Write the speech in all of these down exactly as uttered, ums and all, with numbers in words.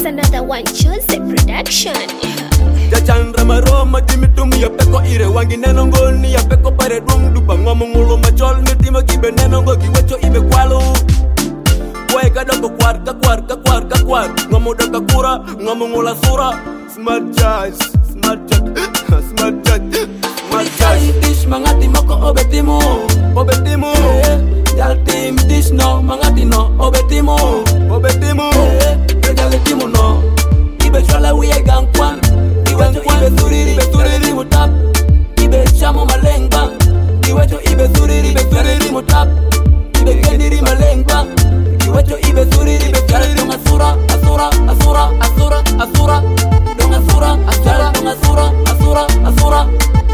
It's another one, Jose Production. Jachandra maroma timitum ya peko ire wangi nenongoni ya peko pare dung dupa ngomungulo machol mitimo kibe nenongo kiwecho ibe kwalo. Boy kada ko kwar ka kwar ka kwar ka kwar ngomuda ka kura ngomungula sura. Smart jazz, smart jazz, smart jazz, smart jazz. Dish mangati moko obetimo, Obetimo, jal tim dish no mangati no obetimo, obetimo, jal timo no. Ibe chola wiye gangkwan, ibe cho ibe suriri, ibe suriri mutap, ibe chamo malengba, ibe cho ibe suriri, ibe suriri mutap, ibe kendiri malengba, ibe cho ibe suriri, ibe suriri donga sura, asura, asura, asura, asura, donga sura, asura, donga sura, asura, asura,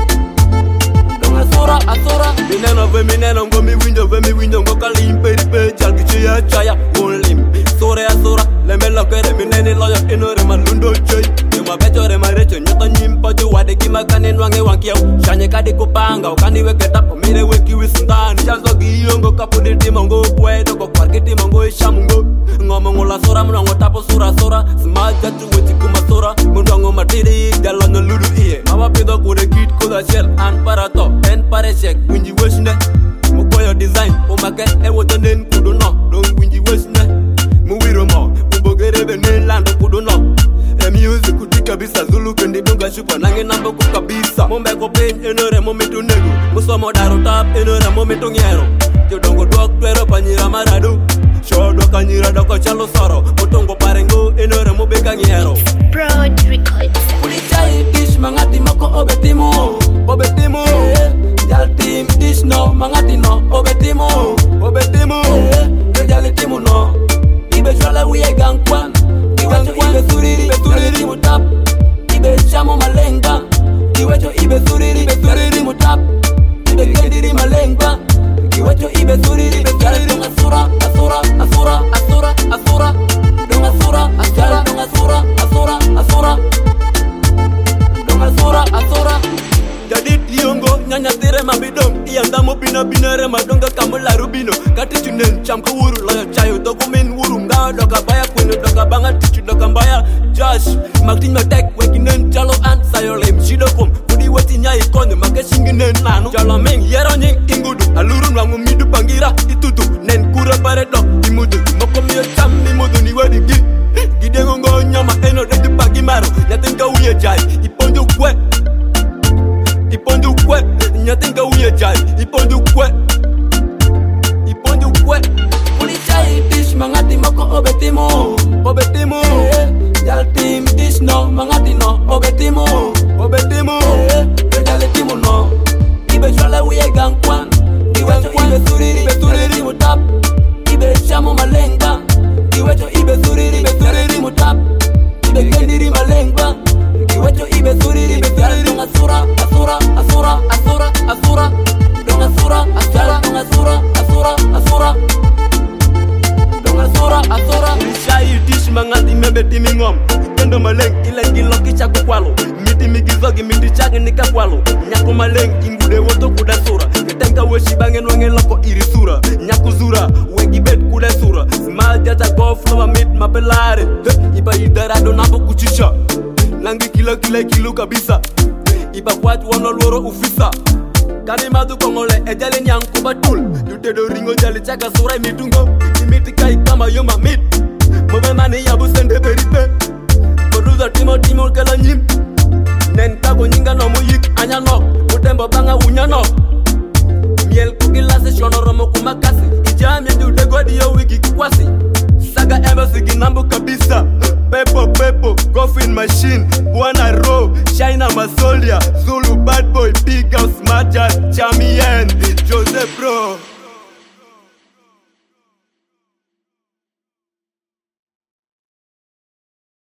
donga sura, asura. Mineno ve mineno ngo mi window ve mi window ngo kalim peri pe jal kiche ya chaya onlim. Sore asura le melo kere mineni loyo inore malundo joy. Yuma betore marecho nyoto nyimpo jo wade kima kane nwange wankiao. Shanye kadi kupanga ukani weke tapo mire weki wisundani. Chanzo giyongo kapuni timo ngo pwedo ko kwarki timo ngo ishamu ngo. Ngomo ngola sura mwango tapo sura sura. Smaja tu weti kuma sura. Mundongo matiri galonyo lulu iye. Mama pido kure kit kuda shell an parato en pareshek winji weshne. Mukoyo design umake ewoto nen kudu no. Don't winji weshne. Muwiro mo ubogere bene lando kudu no. E music kutika bisa zulu kendi donga shupa nange nambo kukabisa. Mombe ko pain enore momentu nego. Musomo daro tap enore momentu ngero. Jodongo dok twero panyira maradu. Shodo kanyira doko chalo soro. Motongo parengo enore mobeka ngero. Broad Records. Ulichai dish mangati moko obetimo, Obetimo, jal tim dish no mangati no obetimo, obetimo, jal timo no. Ibe chola wiye gangkwan, ibe cho ibe suriri, ibe suriri mutap, ibe chamo malenga, ibe cho ibe suriri, ibe suriri mutap, ibe kendiri malenga, ibe cho ibe suriri, ibe suriri donga sura, asura, asura, asura, asura, donga sura, asura, donga sura, asura, asura, donga sura, asura. Jadit yongo nyanya tire mabidong iyanda mo bina binare madonga kamula rubino kati chunen chamko wuru loyo chayo dogo min wuru nga doga baya kwino doga banga tichu doga mbaya Josh maktin matek wekinen chalo an sayo lem shidokom kudi wati nyai konyo make shinginen nanu chalo ming yero nying ingudu aluru nwangu midu pangira itutu nen kura pare dok imudu moko miyo cham imudu ni wedi gi gidengo ngo nyama eno dedu pagimaro yatenga uye jai ipondu kwe Ipondu kwe, nyatenga uye jai, ipondu kwe, ipondu kwe. Ulichai dish mangati moko obetimo, Obetimo, jal tim dish no mangati no obetimo, obetimo, jal timo no. Ibe chola wiye gangkwan, ibe cho ibe suriri, ibe suriri mutap, ibe chamo malenga, ibe cho ibe suriri, ibe suriri mutap, ibe kendiri malenga, ibe cho ibe suriri, ibe suriri donga sura, asura, asura, asura, asura, donga sura, asura, donga sura, asura, asura, donga sura, asura. Shai dish mangati mebe timi ngom Kendo maleng ilengi loki chaku kwalo Miti migizogi miti chagi nika kwalo Nyaku maleng ingude woto kuda sura Ketenka weshi bangen wange loko iri sura Nyaku zura wegi bet kuda sura Smile jata go flow mit mapelare Iba idara do napo kuchisha Nangi kilo kile kilo kabisa Iba kwatu wano loro ufisa Kani madu kongole ejale nyanku batul Yute do ringo jali chaka sura imitungo Imiti kai kama yoma mit Mobe mani yabu sende beripe Koduza timo timo kala nyim Nen kago nyinga no muyik anya no Utembo banga unya no Miel kukilase shono romo kumakasi Ijami du degodi yo wiki kikwasi Saga embassy ginambu kabisa Pepo pepo, coffin machine Buana Ro, China Masolia Zulu bad boy, big house, smart jazz, Chamien Jose Bro